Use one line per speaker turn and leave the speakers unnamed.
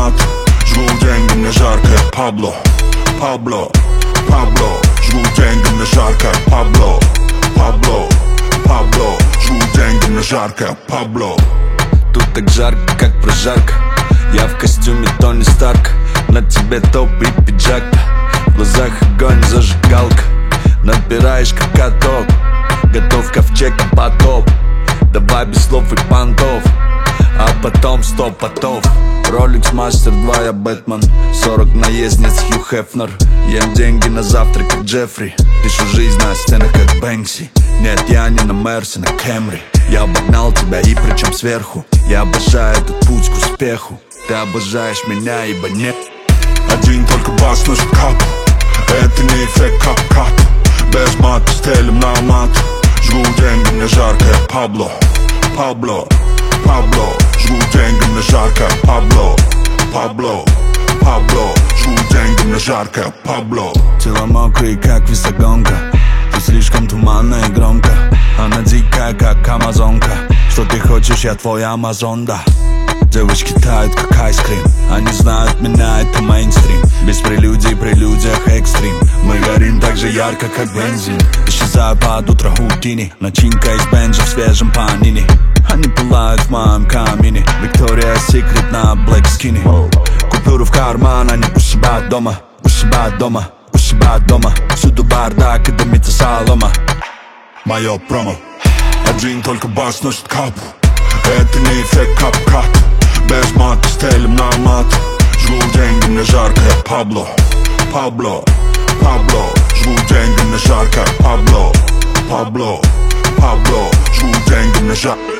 мат. Жгу деньги, мне жарко, Пабло, Пабло, Пабло. Жгу деньги, мне жарко, Пабло, Пабло, Пабло. Жгу деньги, мне жарко, Пабло.
Тут так жарко, как прожарка. Я в костюме Тони Старк. На тебе топ и пиджак. В глазах огонь, зажигалка. Набираешь как каток. Готов ковчег потоп. Давай без слов и понтов. А потом 100 потов. Rolex Master 2, я Бэтмен. 40 наездниц, Хью Хефнер. Ем деньги на завтрак, как Джеффри. Пишу жизнь на стенах, как Бэнкси. Нет, я не на Мерсе, на Кэмри. Я обогнал тебя и причем сверху. Я обожаю этот путь к успеху. Ты обожаешь меня, ибо нет.
Один только бас на кап. Это не эффект кап-кат. Без мата стелим на мат. Жгу деньги, мне жарко, Пабло, Пабло, Пабло. Жгу деньги, мне жарко, Пабло, Пабло, Пабло. Жгу деньги, мне жарко, Пабло.
Тело мокрое, как весогонка. Ты слишком туманно и громко. Она дикая, как амазонка. Что ты хочешь, я твой Амазон, да. Девочки тают, как айскрим. Они знают меня, это мейнстрим. Без прелюдий, прелюдиях экстрим. Мы горим так же ярко, как бензин. Исчезаю под утро Houdini. Начинка из бенджа в свежем панине. Они пылают в моем камине. Виктория Секрет на блэк скине. Купюру в карман, они ушибают дома. Ушибают дома, ушибают дома. Всюду бардак и дымится солома.
Мое промо. Один только бас носит капу. Это не эффект кап-кат. Без мата стелим на мат. Жгу деньги, мне жарко, Пабло, Пабло, Пабло. Жгу деньги, мне жарко, Пабло, Пабло, Пабло. Жгу деньги, мне жарко.